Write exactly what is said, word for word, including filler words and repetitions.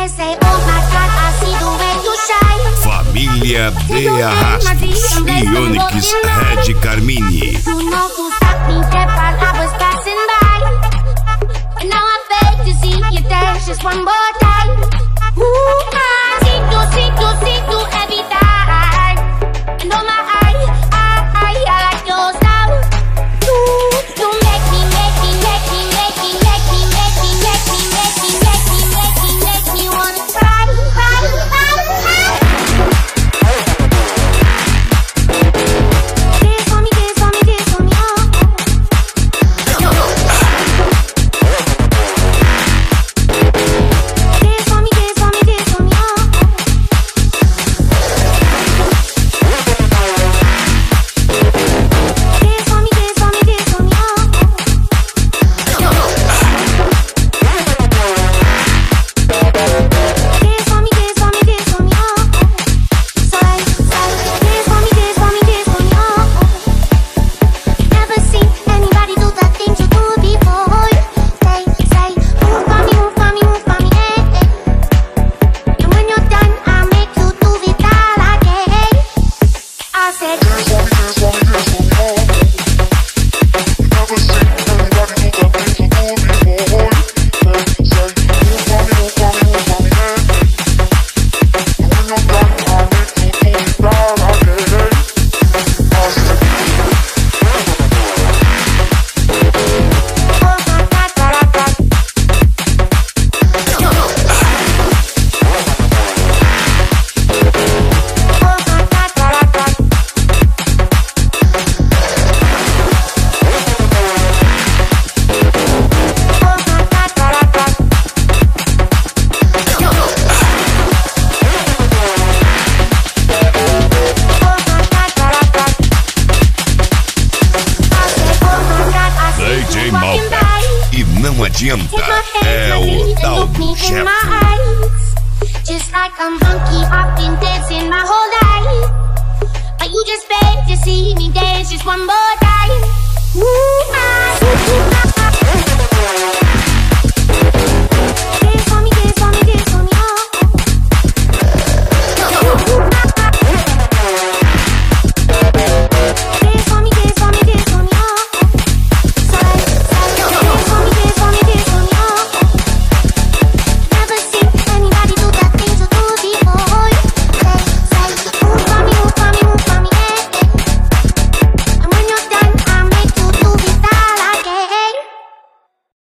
Família de Arrastos e Onyx Red Carmine. Just one more time. Ooh, I see you, see you, see you every time. And on my eye, I, I, I like your style. Ooh, you make me, make me, make me, make me, make me, make me, make me, make me, make me, make me, make me wanna cry, cry, cry, cry. Dance for me, dance for me, dance for me, oh. E não adianta, é o tal chefe. Just like a monkey, I've been dancing my whole life. But you just beg to see me dance just one more time. Ooh, I